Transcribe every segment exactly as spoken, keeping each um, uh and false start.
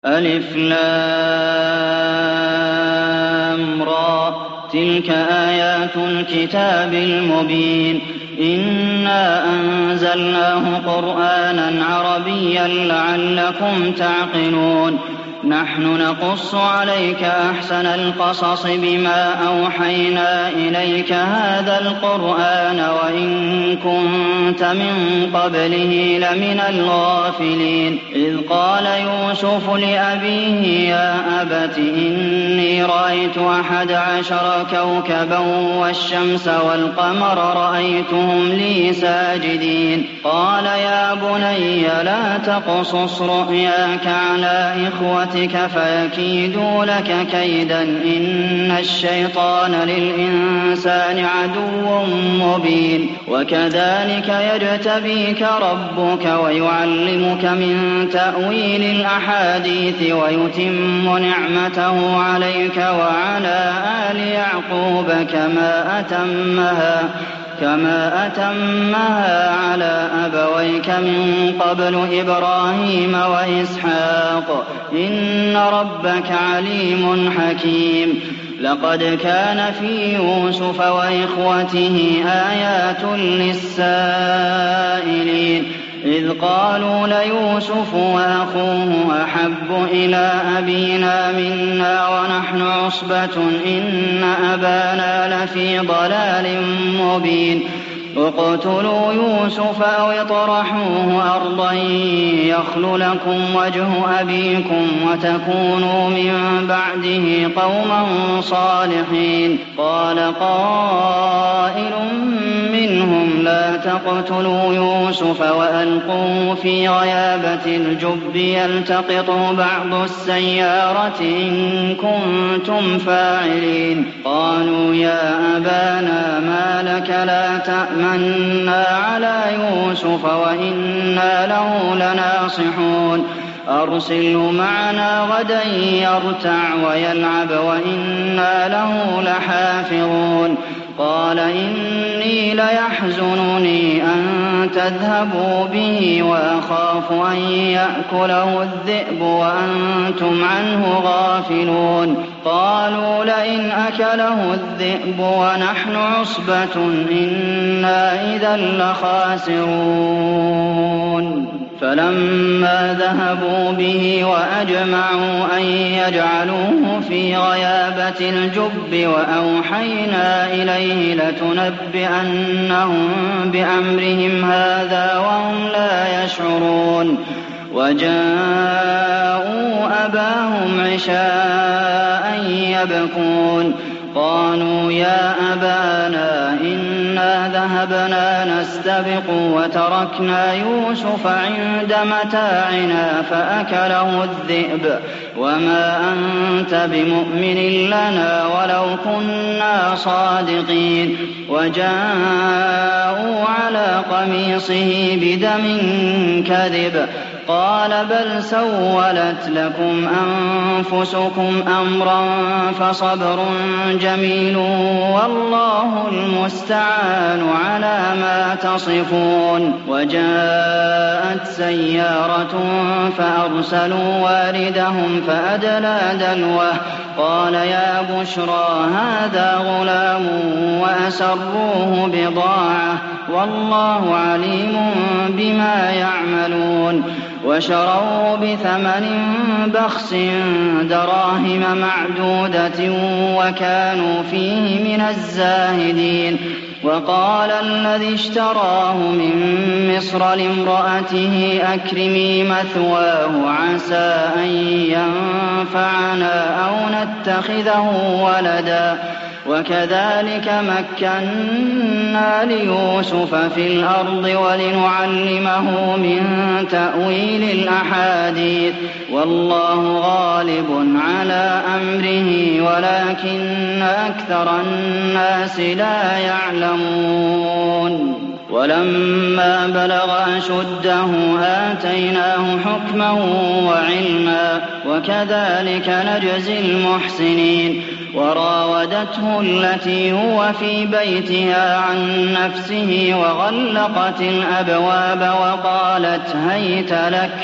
ألف لام را تلك آيات الكتاب المبين إنا أنزلناه قرآنا عربيا لعلكم تعقلون نحن نقص عليك أحسن القصص بما أوحينا إليك هذا القرآن وإن كنت من قبله لمن الغافلين إذ قال يوسف لأبيه يا أبت إني رأيت أحد عشر كوكبا والشمس والقمر رأيتهم لي ساجدين قال يا بني لا تقصص رؤياك على إخوتك فيكيدوا لك كيدا إن الشيطان للإنسان عدو مبين وكذلك يجتبيك ربك ويعلمك من تأويل الأحاديث ويتم نعمته عليك وعلى آل يعقوب كما أتمها كما أتمها على أبويك من قبل إبراهيم وإسحاق إن ربك عليم حكيم لقد كان في يوسف وإخوته آيات للسائلين إذ قالوا ليوسف وأخوه أحب إلى أبينا منا ونحن عصبة إن أبانا لفي ضلال مبين اقتلوا يوسف أو اطرحوه أرضا يخل لكم وجه أبيكم وتكونوا من بعده قوما صالحين قال قائل منهم لا تقتلوا يوسف وألقوه في غيابة الجب يلتقطه بعض السيارة إن كنتم فاعلين قالوا يا أبانا ما لك لا تأمنا على يوسف وإنا له لناصحون أرسله معنا غدا يرتع ويلعب وإنا له لحافظون قال إني ليحزنني أن تذهبوا به وأخاف أن يأكله الذئب وأنتم عنه غافلون قالوا لئن أكله الذئب ونحن عصبة إنا إذا لخاسرون فلما ذهبوا به وأجمعوا أن يجعلوه في غيابة الجب وأوحينا إليه لتنبئنهم بأمرهم هذا وهم لا يشعرون وجاءوا أباهم عشاء يبكون قالوا يا أبانا إنا ذهبنا نستبق وتركنا يوسف عند متاعنا فأكله الذئب وما أنت بمؤمن لنا ولو كنا صادقين وجاءوا على قميصه بدم كذب قال بل سولت لكم أنفسكم أمرا فصبر جميل والله المستعان على ما تصفون وجاءت سيارة فأرسلوا واردهم فأدلى دلوه قال يا بشرى هذا غلام وأسروه بضاعة والله عليم بما يعملون وشروا بثمن بخس دراهم معدودة وكانوا فيه من الزاهدين وقال الذي اشتراه من مصر لامرأته أكرمي مثواه عسى أن ينفعنا أو نتخذه ولدا وكذلك مكنا ليوسف في الأرض ولنعلمه من تأويل الأحاديث والله غالب على أمره ولكن أكثر الناس لا يعلمون ولما بلغ أشده آتيناه حكما وعلما وكذلك نجزي المحسنين وراودته التي هو في بيتها عن نفسه وغلقت الأبواب وقالت هيت لك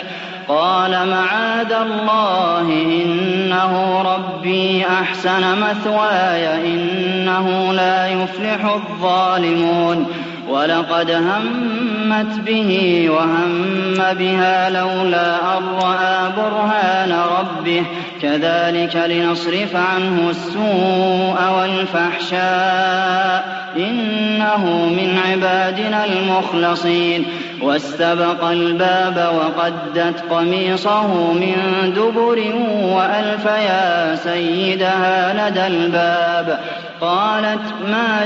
قال معاذ الله إنه ربي أحسن مثواي إنه لا يفلح الظالمون ولقد همت به وهم بها لولا أن رأى برهان ربه كذلك لنصرف عنه السوء والفحشاء إنه من عبادنا المخلصين واستبق الباب وقدت قميصه من دبر وألف يا سيدها لدى الباب قالت ما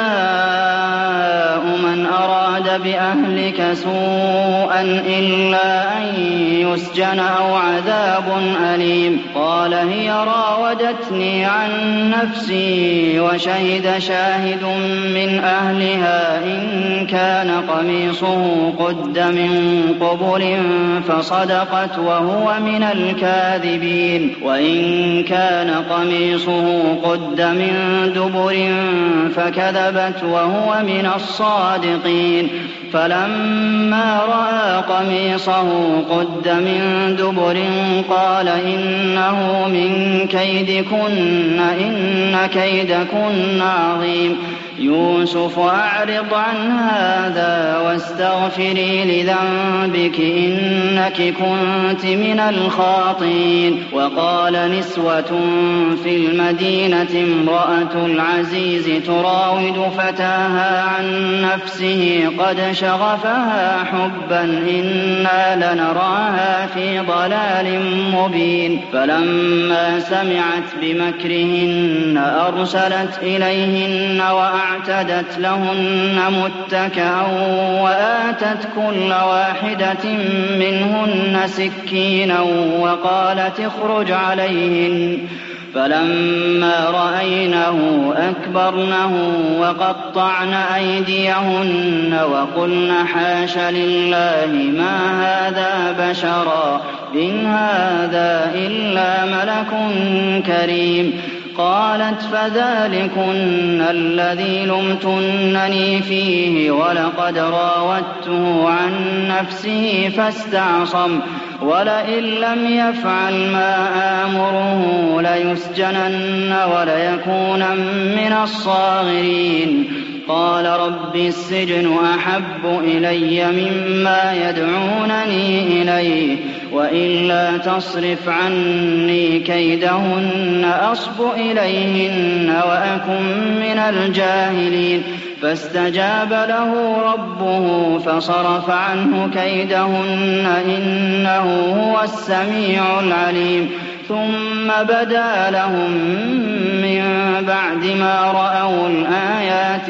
جزاء من أراد بأهلك سوءا إلا أن يسجن أو عذاب أليم قال هي راودتني عن نفسي وشهد شاهد من أهلها إن كان قميصه قد من قبل فصدقت وهو من الكاذبين وإن كان قميصه قد من دبر فكذبت وهو من الصادقين فلما رأى قميصه قد من دبر قال إنه من كيدكن إن كيدكن عظيم يوسف أعرض عن هذا واستغفري لذنبك إنك كنت من الخاطئين وقال نسوة في المدينة امرأة العزيز تراود فتاها عن نفسه قد شغفها حبا إنا لنراها في ضلال مبين فلما سمعت بمكرهن أرسلت إليهن وأعتدت لهن متكئا وآتت كل واحدة منهن سكينا وقالت اخرج عليهن فلما رأينه أكبرنه وقطعن أيديهن وقلن حاش لله ما هذا بشرا إن هذا إلا ملك كريم قالت فذلكن الذي لمتنني فيه ولقد راودته عن نفسه فاستعصم ولئن لم يفعل ما آمره ليسجنن وليكون من الصاغرين قال رب السجن أحب إلي مما يدعونني إليه وإلا تصرف عني كيدهن أصب إليهن وأكن من الجاهلين فاستجاب له ربه فصرف عنه كيدهن إنه هو السميع العليم ثم بدا لهم من بعد ما رأوا الآيات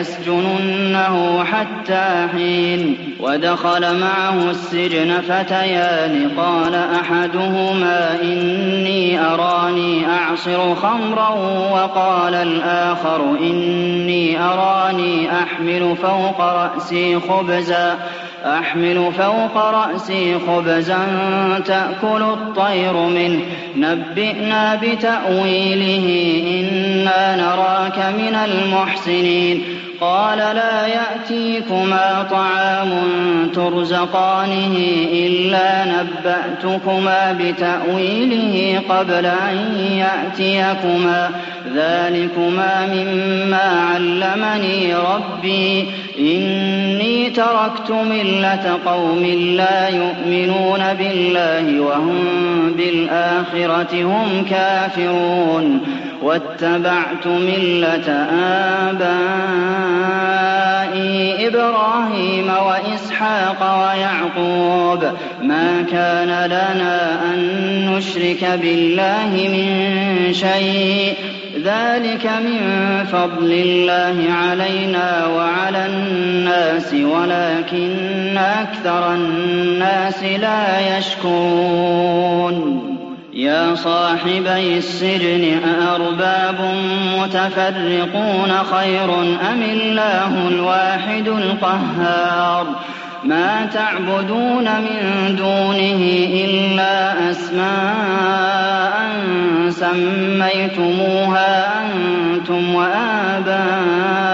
ليسجننه حتى حين ودخل معه السجن فتيان قال أحدهما إني أراني أعصر خمرا وقال الآخر إني أراني أحمل فوق رأسي خبزا أحمل فوق رأسي خبزا تأكل الطير منه نبئنا بتأويله إنا نراك من المحسنين قال لا يأتيكما طعام ترزقانه إلا نبأتكما بتأويله قبل أن يأتيكما ذلكما مما علمني ربي إني تركت ملة قوم لا يؤمنون بالله وهم بالآخرة هم كافرون واتبعت ملة آبائي إبراهيم وإسحاق ويعقوب ما كان لنا أن نشرك بالله من شيء ذلك من فضل الله علينا وعلى الناس ولكن أكثر الناس لا يشكرون يا صاحبي السجن أأرباب متفرقون خير أم الله الواحد القهار ما تعبدون من دونه إلا أسماء سميتموها أنتم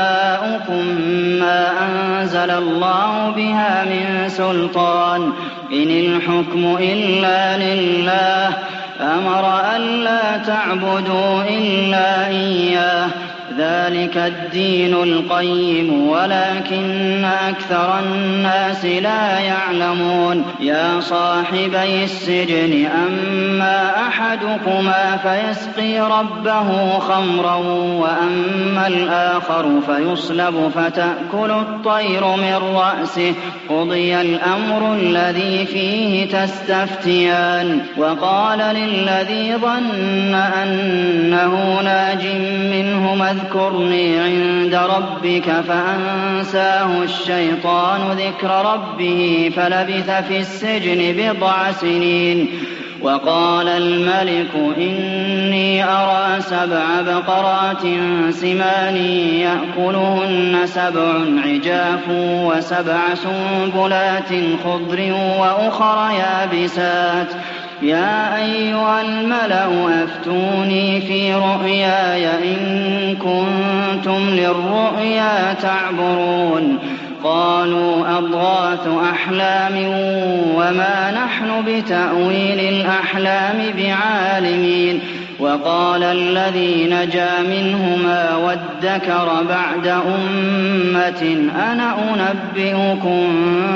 وآباؤكم ما أنزل الله بها من سلطان إن الحكم إلا لله أمر ألا تعبدوا إلا إياه ذلك الدين القيم ولكن أكثر الناس لا يعلمون يا صاحبي السجن أما أحدكما فيسقي ربه خمرا وأما الآخر فيصلب فتأكل الطير من رأسه قضي الأمر الذي فيه تستفتيان وقال للذي ظن أنه ناج منهما اذكرني عند ربك فأنساه الشيطان ذكر ربه فلبث في السجن بضع سنين وقال الملك إني أرى سبع بقرات سمان يأكلهن سبع عجاف وسبع سنبلات خضر وأخر يابسات يا أيها الملأ أفتوني في رؤياي إن كنتم للرؤيا تعبرون قالوا أضغاث أحلام وما نحن بتأويل الأحلام بعالمين وقال الذي نجا منهما وادكر بعد أمة أنا أنبئكم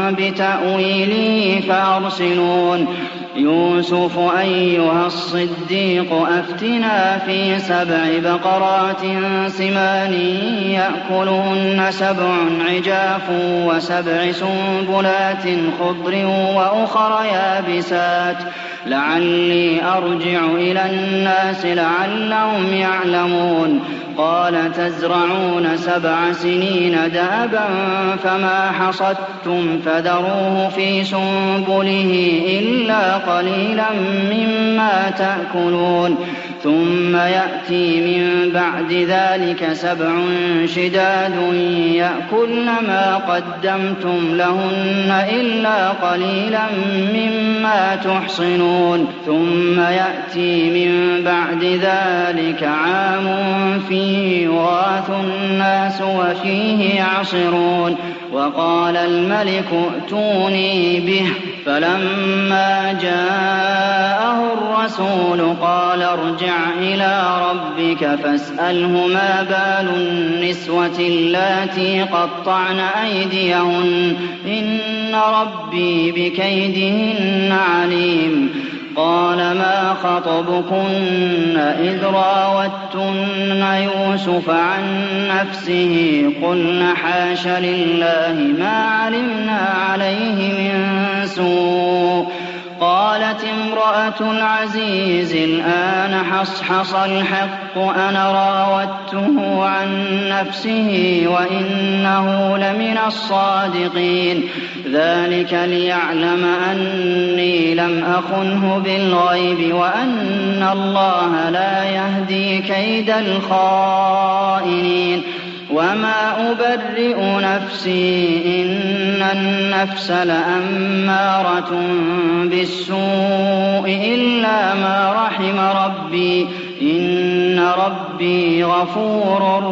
بتأويله فأرسلون يوسف أيها الصديق أفتنا في سبع بقرات سمان يأكلهن سبع عجاف وسبع سنبلات خضر وأخر يابسات لعلي أرجع إلى الناس لعلهم يعلمون قال تزرعون سبع سنين دابا فما حصدتم فذروه في سنبله إلا قليلا مما تأكلون ثم يأتي من بعد ذلك سبع شداد يأكلن ما قدمتم لهن إلا قليلا مما تحصنون ثم يأتي من بعد ذلك عام فيه يغاث الناس وفيه يعصرون وقال الملك ائتوني به فلما جاءه الرسول قال ارجع إلى ربك فاسأله ما بال النسوة اللاتي قطعن أيديهن إن ربي بكيدهن عليم قال ما خطبكن إذ راوتن يوسف عن نفسه قلن حاش لله ما علمنا عليه من سوء قالت امرأة العزيز الآن حصحص الحق أنا راودته عن نفسه وإنه لمن الصادقين ذلك ليعلم أني لم أخنه بالغيب وأن الله لا يهدي كيد الخائنين وما أبرئ نفسي إن النفس لأمارة بالسوء إلا ما رحم ربي إن ربي غفور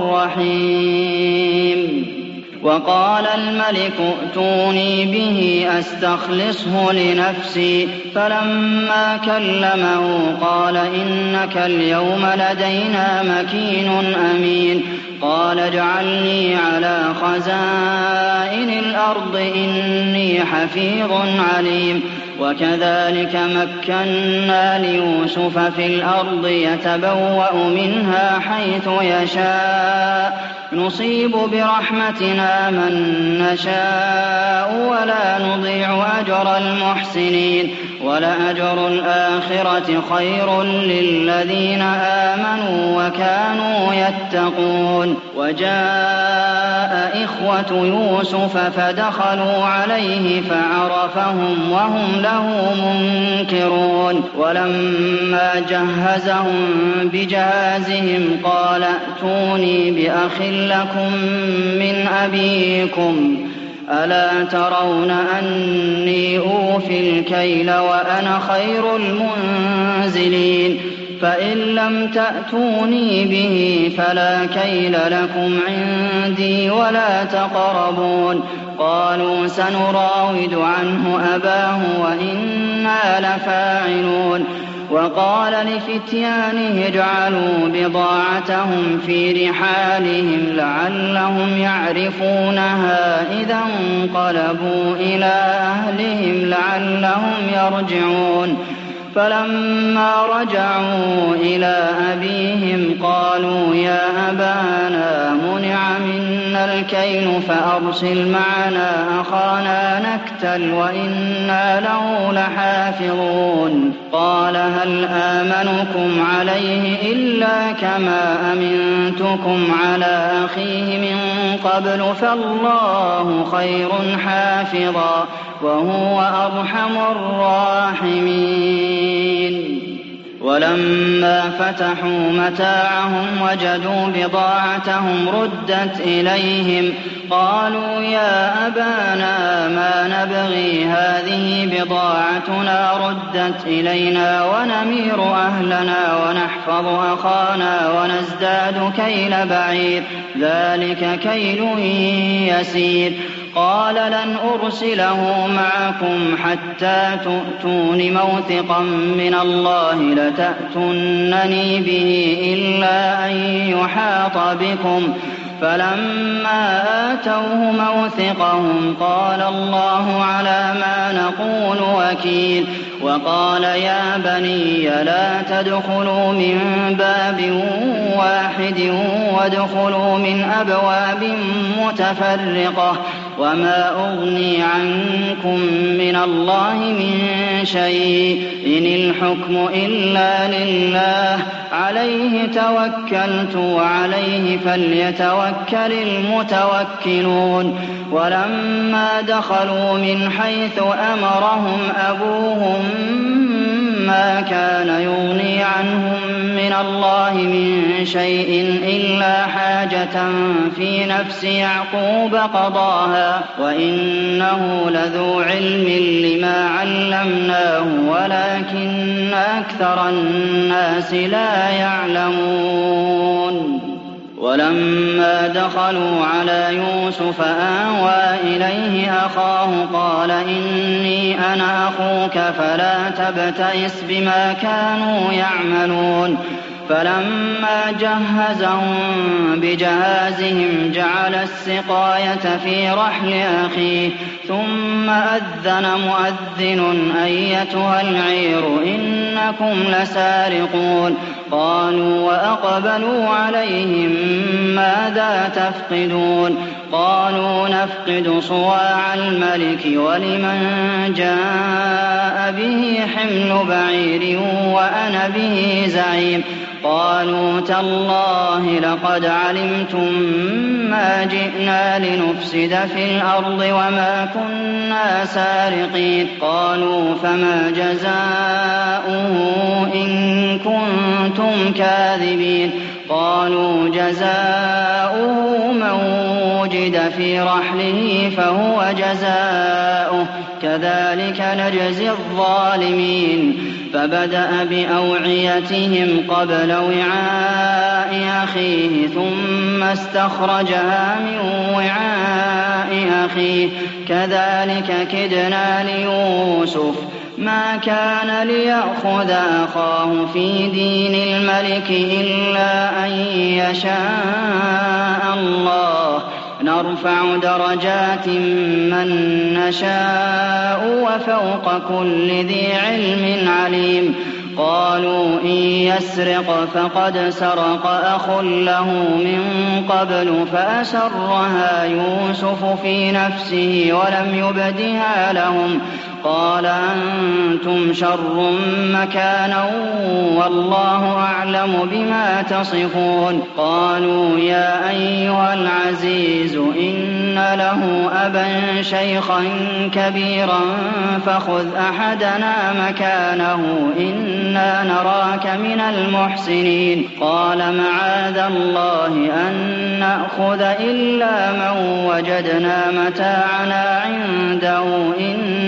رحيم وقال الملك ائتوني به أستخلصه لنفسي فلما كلمه قال إنك اليوم لدينا مكين أمين قال اجعلني على خزائن الأرض إني حفيظ عليم وكذلك مكنا ليوسف في الأرض يتبوأ منها حيث يشاء نصيب برحمتنا من نشاء ولا نضيع أجر المحسنين ولأجر الآخرة خير للذين آمنوا وكانوا يتقون وجاء إخوة يوسف فدخلوا عليه فعرفهم وهم له منكرون ولما جهزهم بجهازهم قال ائتوني بأخ لكم من أبيكم ألا ترون أني أوفي الكيل وأنا خير المنزلين فإن لم تأتوني به فلا كيل لكم عندي ولا تقربون قالوا سنراود عنه أباه وإنا لفاعلون وقال لفتيانه اجعلوا بضاعتهم في رحالهم لعلهم يعرفونها إذا انقلبوا إلى أهلهم لعلهم يرجعون فلما رجعوا إلى أبيهم قالوا يا أبانا منع منا الكيل فأرسل معنا أخانا نكتل وإنا له لحافظون قال هل آمنكم عليه إلا كما أمنتكم على أخيه من قبل فالله خير حافظا وهو أرحم الراحمين. ولما فتحوا متاعهم وجدوا بضاعتهم ردت إليهم قالوا يا أبانا ما نبغي هذه بضاعتنا ردت إلينا ونمير أهلنا ونحفظ أخانا ونزداد كيل بعير ذلك كيل يسير قال لن أرسله معكم حتى تؤتون موثقا من الله لتأتونني به إلا أن يحاط بكم فلما آتوه موثقهم قال الله على ما نقول وكيل وقال يا بني لا تدخلوا من باب واحد وادخلوا من أبواب متفرقة وما أغني عنكم من الله من شيء إن الحكم إلا لله عليه توكلت وعليه فليتوكل المتوكلون ولما دخلوا من حيث أمرهم أبوهم ما كان يغني عنهم من الله من شيء إلا حاجة في نفس يعقوب قضاها وإنه لذو علم لما علمناه ولكن أكثر الناس لا يعلمون. ولما دخلوا على يوسف آوى إليه أخاه قال إني أنا أخوك فلا تبتئس بما كانوا يعملون فلما جهزهم بجهازهم جعل السقاية في رحل أخيه ثم أذن مؤذن أيتها العير إنكم لسارقون قالوا وأقبلوا عليهم ماذا تفقدون قالوا نفقد صواع الملك ولمن جاء به حمل بعير وأنا به زعيم قالوا تالله لقد علمتم ما جئنا لنفسد في الأرض وما كنا سارقين قالوا فما جزاؤه إن كنتم كاذبين قالوا جزاؤه من وجد في رحله فهو جزاؤه كذلك نجزي الظالمين فبدأ بأوعيتهم قبل وعاء أخيه ثم استخرجها من وعاء أخيه كذلك كدنا ليوسف ما كان ليأخذ أخاه في دين الملك إلا أن يشاء الله نرفع درجات من نشاء وفوق كل ذي علم عليم قالوا إن يسرق فقد سرق أخ له من قبل فأسرها يوسف في نفسه ولم يبدها لهم قال أنتم شر مكانا والله أعلم بما تصفون قالوا يا أيها العزيز إن له أبا شيخا كبيرا فخذ أحدنا مكانه إنا نراك من المحسنين قال معاذ الله أن نأخذ إلا من وجدنا متاعنا عنده إنا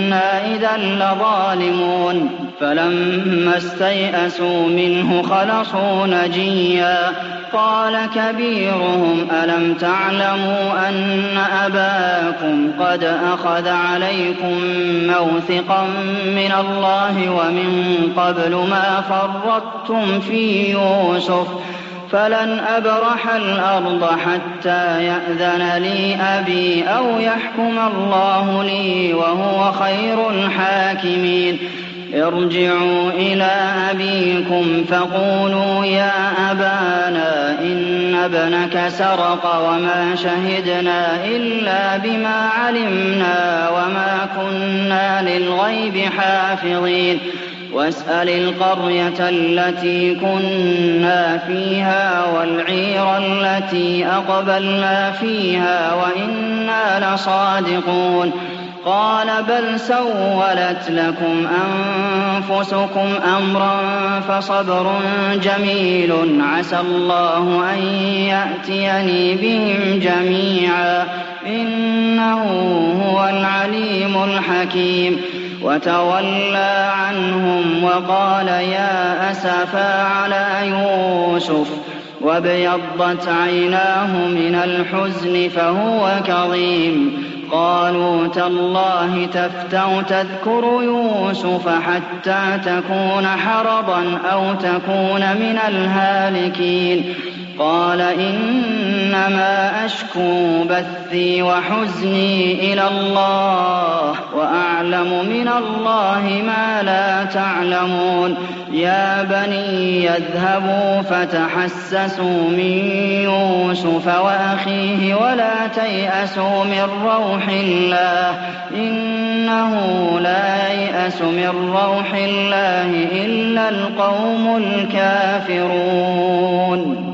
إذا لظالمون فلما استيئسوا منه خلصوا نجيا قال كبيرهم ألم تعلموا أن أباكم قد أخذ عليكم موثقا من الله ومن قبل ما فرطتم في يوسف فلن أبرح الأرض حتى يأذن لي أبي أو يحكم الله لي وهو خير الحاكمين ارجعوا إلى أبيكم فقولوا يا أبانا إن ابنك سرق وما شهدنا إلا بما علمنا وما كنا للغيب حافظين واسأل القرية التي كنا فيها والعير التي أقبلنا فيها وإنا لصادقون قال بل سولت لكم أنفسكم أمرا فصبر جميل عسى الله أن يأتيني بهم جميعا إنه هو العليم الحكيم وتولى عنهم وقال يا أسفا على يوسف وابيضت عيناه من الحزن فهو كظيم قالوا تالله تفتأ تذكر يوسف حتى تكون حرضا أو تكون من الهالكين قال إنما أشكو بثي وحزني إلى الله وأعلم من الله ما لا تعلمون يا بني يذهبوا فتحسسوا من يوسف وأخيه ولا تيأسوا من روح الله إنه لا ييأس من روح الله إلا القوم الكافرون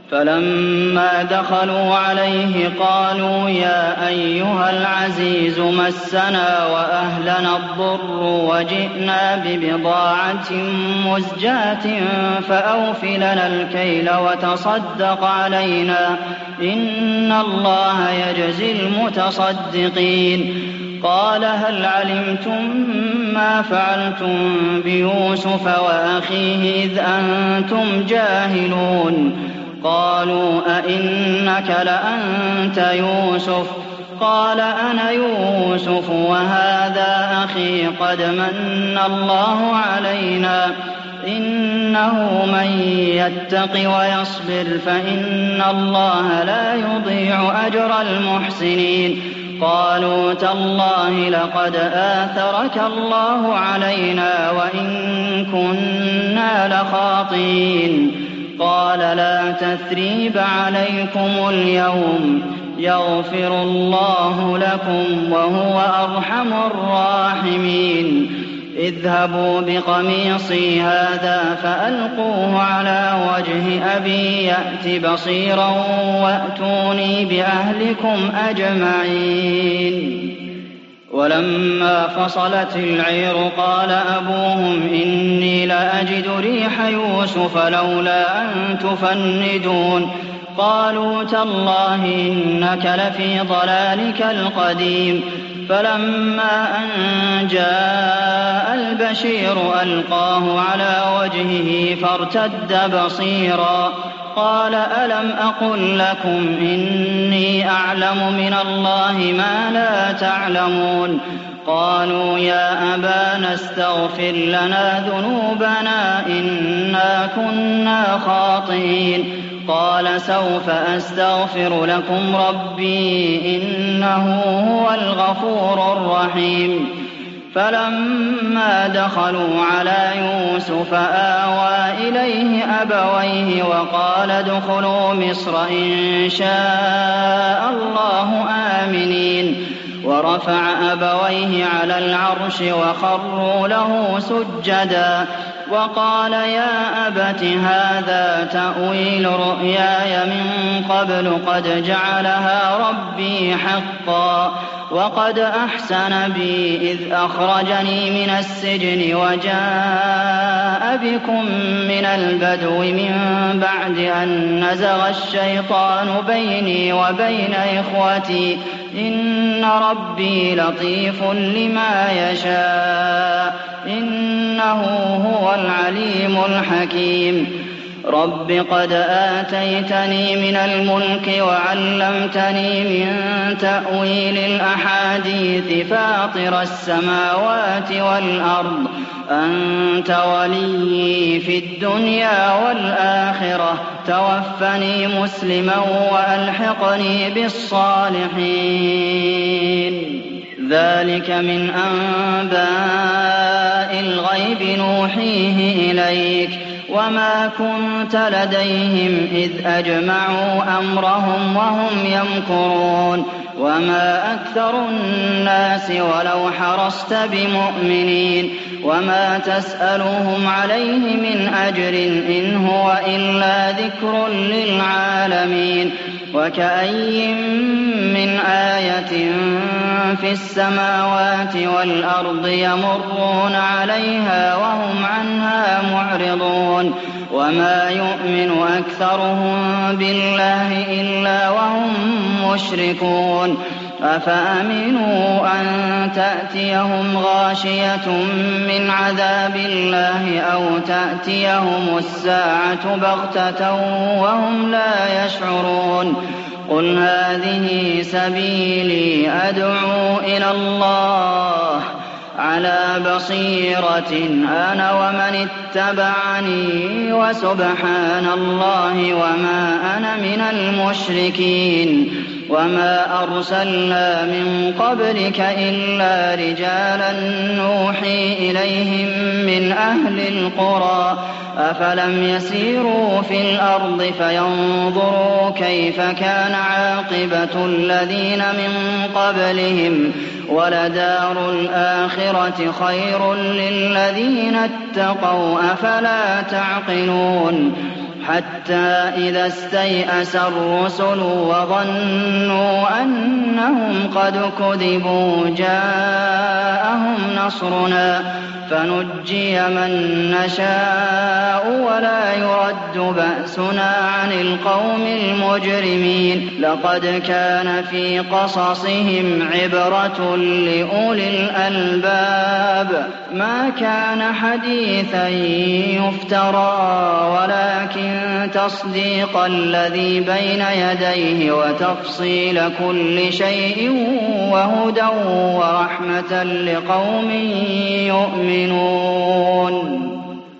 فلما دخلوا عليه قالوا يا أيها العزيز مسنا وأهلنا الضر وجئنا ببضاعة مزجاة فأوف لنا الكيل وتصدق علينا إن الله يجزي المتصدقين قال هل علمتم ما فعلتم بيوسف وأخيه إذ أنتم جاهلون قالوا أئنك لأنت يوسف قال أنا يوسف وهذا أخي قد من الله علينا إنه من يتق ويصبر فإن الله لا يضيع أجر المحسنين قالوا تالله لقد آثرك الله علينا وإن كنا لخاطئين قال لا تثريب عليكم اليوم يغفر الله لكم وهو أرحم الراحمين اذهبوا بقميصي هذا فألقوه على وجه أبي يأت بصيرا وأتوني بأهلكم أجمعين ولما فصلت العير قال أبوهم إني لأجد ريح يوسف لولا أن تفندون قالوا تالله إنك لفي ضلالك القديم فلما أن جاء البشير ألقاه على وجهه فارتد بصيرا قال ألم أقل لكم إني أعلم من الله ما لا تعلمون قالوا يا أبانا استغفر لنا ذنوبنا إنا كنا خاطئين قال سوف أستغفر لكم ربي إنه هو الغفور الرحيم فلما دخلوا على يوسف آوى إليه أبويه وقال ادخلوا مصر إن شاء الله آمنين ورفع أبويه على العرش وخروا له سجدا وقال يا أبت هذا تأويل رؤياي من قبل قد جعلها ربي حقا وقد أحسن بي إذ أخرجني من السجن وجاء بكم من البدو من بعد أن نزغ الشيطان بيني وبين إخوتي إن ربي لطيف لما يشاء إنه هو العليم الحكيم رب قد آتيتني من الملك وعلمتني من تأويل الأحاديث فاطر السماوات والأرض أنت وليي في الدنيا والآخرة توفني مسلما وألحقني بالصالحين ذلك من أنباء الغيب نوحيه إليك وما كنت لديهم إذ أجمعوا أمرهم وهم يمكرون وما أكثر الناس ولو حرصت بمؤمنين وما تسألهم عليه من أجر إن هو إلا ذكر للعالمين وكأي من آية في السماوات والأرض يمرون عليها وهم عنها معرضون وما يؤمن أكثرهم بالله إلا وهم مشركون أفأمنوا أن تأتيهم غاشية من عذاب الله أو تأتيهم الساعة بغتة وهم لا يشعرون قل هذه سبيلي أدعو إلى الله على بصيرة أنا ومن اتبعني وسبحان الله وما أنا من المشركين وما أرسلنا من قبلك إلا رجالا نوحي إليهم من أهل القرى أفلم يسيروا في الأرض فينظروا كيف كان عاقبة الذين من قبلهم ولدار الآخرة خير للذين اتقوا أفلا تعقلون حتى إذا استيأس الرسل وظنوا أنهم قد كذبوا جاءهم نصرنا فنجي من نشاء ولا يرد بأسنا عن القوم المجرمين لقد كان في قصصهم عبرة لأولي الألباب ما كان حديثا يفترى ولكن تصديق الذي بين يديه وتفصيل كل شيء وهدى ورحمة لقوم يؤمنون